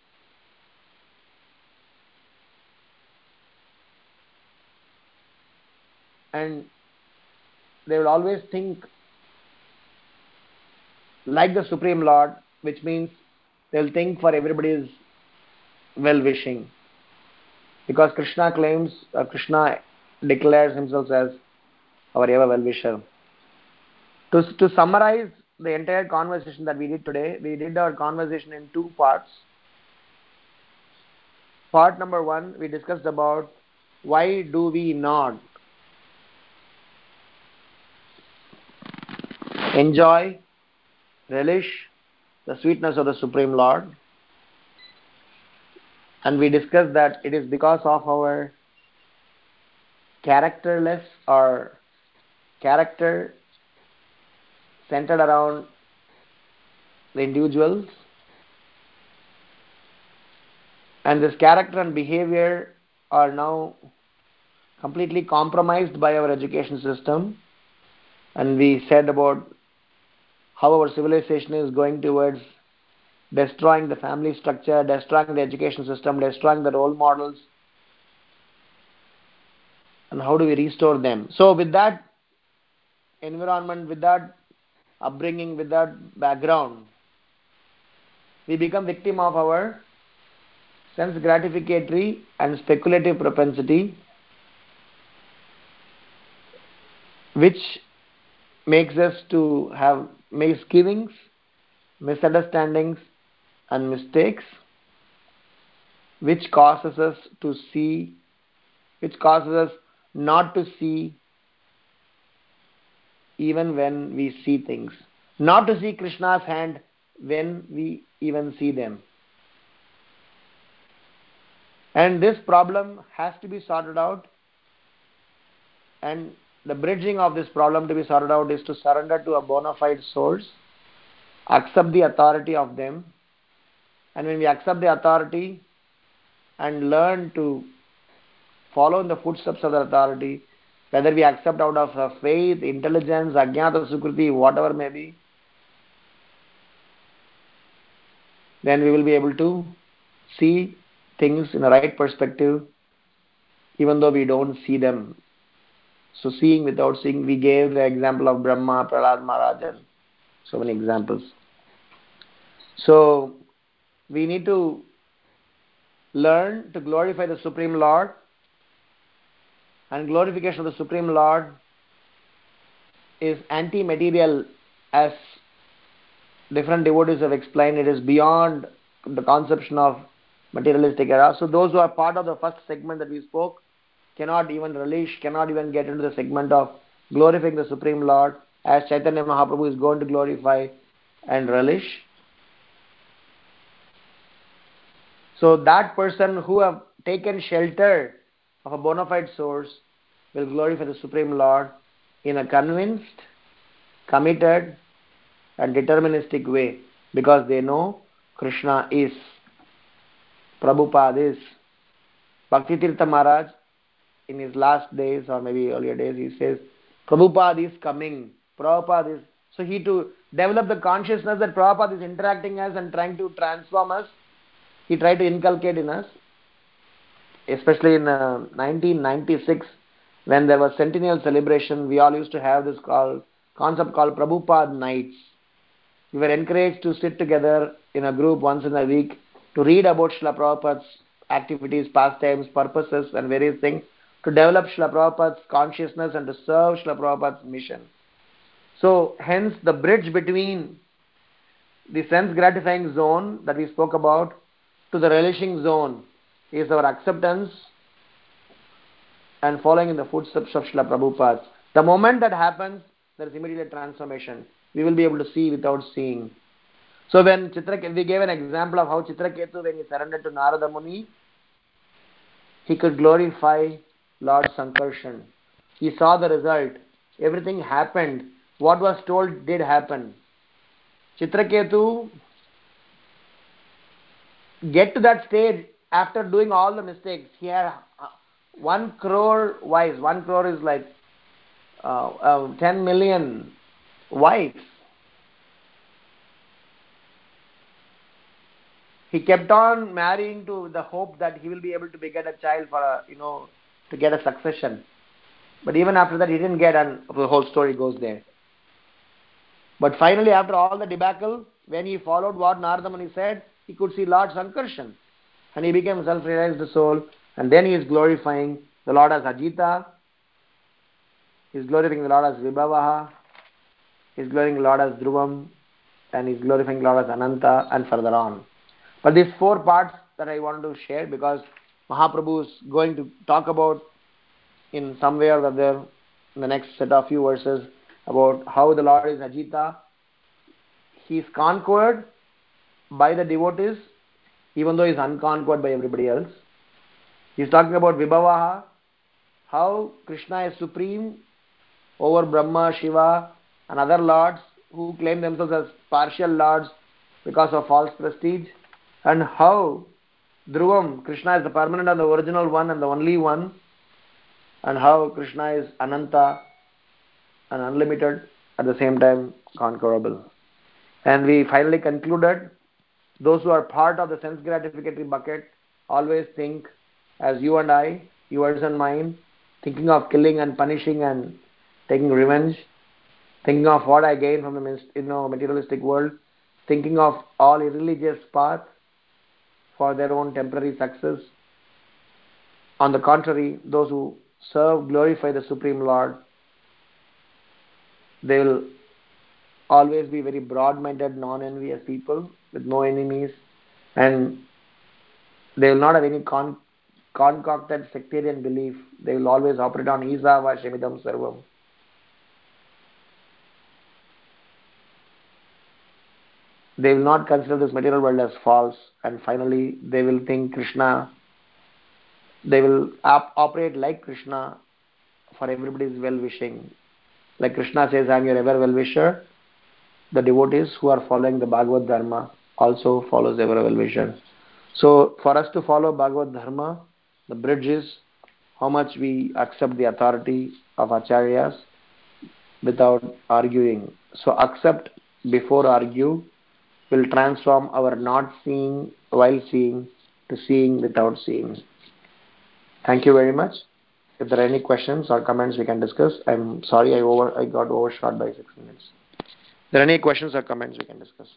And they will always think like the Supreme Lord, which means they will think for everybody's well-wishing. Because Krishna claims, uh, Krishna declares himself as our ever well-wisher. To, to summarize the entire conversation that we did today, we did our conversation in two parts. Part number one, we discussed about why do we not enjoy, relish the sweetness of the Supreme Lord. And we discussed that it is because of our characterless or character centered around the individuals. And this character and behavior are now completely compromised by our education system, and we said about how our civilization is going towards destroying the family structure, destroying the education system, destroying the role models, and how do we restore them. So with that environment, with that upbringing, with that background, we become victim of our sense gratificatory and speculative propensity, which makes us to have misgivings, misunderstandings, and mistakes, which causes us to see, which causes us not to see even when we see things, not to see Krishna's hand when we even see them. And this problem has to be sorted out, and the bridging of this problem to be sorted out is to surrender to a bona fide source, accept the authority of them, and when we accept the authority and learn to follow in the footsteps of the authority, whether we accept out of faith, intelligence, ajnata sukriti, whatever may be, then we will be able to see things in the right perspective, even though we don't see them. So seeing without seeing, we gave the example of Brahma, Prahlad Maharaj, and so many examples. So we need to learn to glorify the Supreme Lord, and glorification of the Supreme Lord is anti-material, as different devotees have explained. It is beyond the conception of materialistic era. So those who are part of the first segment that we spoke cannot even relish, cannot even get into the segment of glorifying the Supreme Lord, as Chaitanya Mahaprabhu is going to glorify and relish. So that person who have taken shelter of a bona fide source will glorify the Supreme Lord in a convinced, committed, and deterministic way, because they know Krishna is, Prabhupada is. Bhakti Tirtha Maharaj, in his last days or maybe earlier days, he says, Prabhupada is coming. Prabhupada is. So he to develop the consciousness that Prabhupada is interacting us and trying to transform us, he tried to inculcate in us. Especially in uh, nineteen ninety-six, when there was centennial celebration, we all used to have this called, concept called Prabhupada Nights. We were encouraged to sit together in a group once in a week to read about Srila Prabhupada's activities, pastimes, purposes, and various things, to develop Srila Prabhupada's consciousness and to serve Srila Prabhupada's mission. So, hence the bridge between the sense gratifying zone that we spoke about to the relishing zone is our acceptance and following in the footsteps of Srila Prabhupada. The moment that happens, there is immediate transformation. We will be able to see without seeing. So when Chitraketu, we gave an example of how Chitraketu, when he surrendered to Narada Muni, he could glorify Lord Sankarshan. He saw the result. Everything happened. What was told did happen. Chitraketu get to that stage after doing all the mistakes. He had one crore wives. One crore is like uh, uh, ten million wives. He kept on marrying to the hope that he will be able to beget a child for a, you know, to get a succession. But even after that, he didn't get, and the whole story goes there. But finally, after all the debacle, when he followed what Narada Muni said, he could see Lord Sankarshan. And he became a self-realized soul. And then he is glorifying the Lord as Ajita. He is glorifying the Lord as Vibhavaha. He is glorifying the Lord as Dhruvam. And he is glorifying the Lord as Ananta, and further on. But these four parts that I wanted to share, because Mahaprabhu is going to talk about in some way or other in the next set of few verses about how the Lord is Ajita. He is conquered by the devotees, even though he is unconquered by everybody else. He is talking about Vibhavaha, how Krishna is supreme over Brahma, Shiva, and other lords who claim themselves as partial lords because of false prestige, and how Dhruvam, Krishna is the permanent and the original one and the only one, and how Krishna is Ananta and unlimited, at the same time conquerable. And we finally concluded those who are part of the sense gratificatory bucket always think as you and I, yours and mine, thinking of killing and punishing and taking revenge, thinking of what I gain from the you know materialistic world, thinking of all irreligious path for their own temporary success. On the contrary, those who serve, glorify the Supreme Lord, they will always be very broad-minded, non-envious people with no enemies, and they will not have any con- concocted sectarian belief. They will always operate on Isa va Shemidam Sarvam. They will not consider this material world as false, and finally they will think Krishna, they will op- operate like Krishna for everybody's well-wishing. Like Krishna says, I am your ever well-wisher. The devotees who are following the Bhagavad Dharma also follows ever well-wisher. So for us to follow Bhagavad Dharma, the bridge is how much we accept the authority of Acharyas without arguing. So accept before argue will transform our not seeing while seeing to seeing without seeing. Thank you very much. If there are any questions or comments we can discuss. I'm sorry I over I got overshot by six minutes. If there are any questions or comments we can discuss.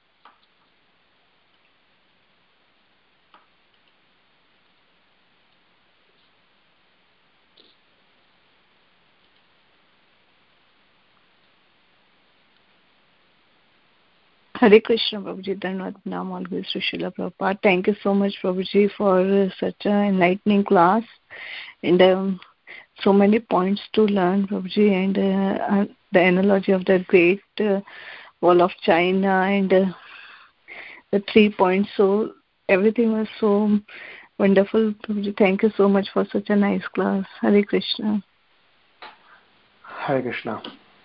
Hare Krishna, Prabhuji. Dhanavad Pranam, all goes to Srila Prabhupada. Thank you so much, Prabhuji, for uh, such an enlightening class and um, so many points to learn, Prabhuji, and uh, uh, the analogy of the great uh, wall of China and uh, the three points. So everything was so wonderful, Prabhuji. Thank you so much for such a nice class. Hare Krishna. Hare Krishna.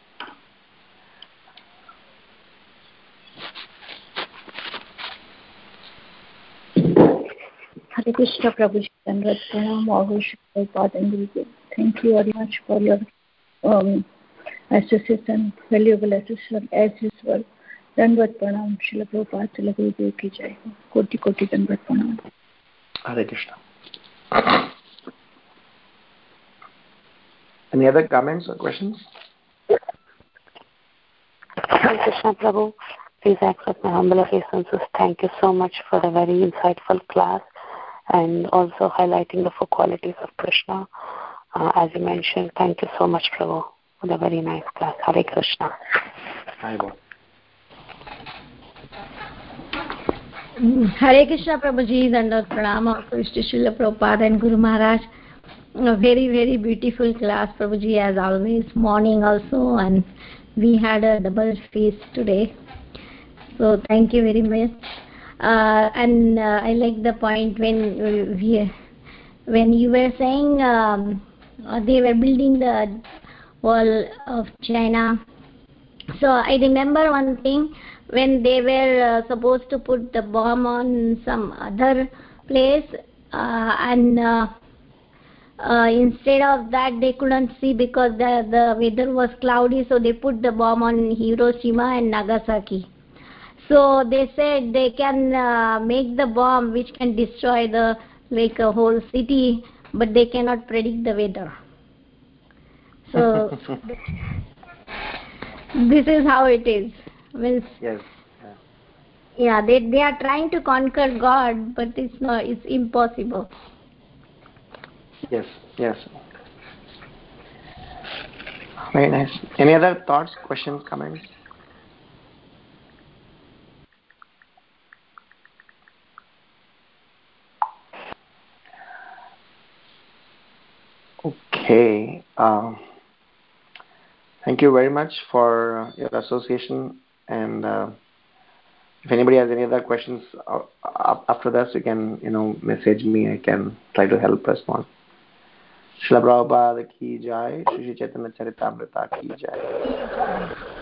Hare Krishna, Prabhuji. Dhanavad Pranam, all goes to Prabhupada and Guruji. Thank you very much for your um, association, valuable association as usual. Dhanavad Pranam, Srila Prabhupada, Srila Gurudev ki jai. Koti koti Dhanavad Pranam. Hare Krishna. Any other comments or questions? Hare Krishna, Prabhu. Please accept my humble obeisances. Thank you so much for the very insightful class and also highlighting the four qualities of Krishna. Uh, as you mentioned, thank you so much, Prabhu, for the very nice class. Hare Krishna. Hare Krishna. Hare Krishna, Prabhuji. Dhanavad Pranam, all goes to Srila Prabhupada and Guru Maharaj. A very, very beautiful class, Prabhuji, as always. Morning also, and we had a double feast today. So thank you very much. Uh, and uh, I like the point when we, when you were saying um, uh, they were building the wall of China. So I remember one thing when they were uh, supposed to put the bomb on some other place, uh, and uh, uh, instead of that they couldn't see because the the weather was cloudy. So they put the bomb on Hiroshima and Nagasaki. So they said they can uh, make the bomb which can destroy the like a whole city, but they cannot predict the weather. So this is how it is. Means, yes. Yeah. yeah, they they are trying to conquer God, but it's not. It's impossible. Yes. Yes. Very nice. Any other thoughts, questions, comments? Okay. Um, thank you very much for your association. And uh, if anybody has any other questions uh, after this, you can you know message me. I can try to help respond. Srila Prabhupada ki jai, Shri Chaitanya Charitamrita ki jai.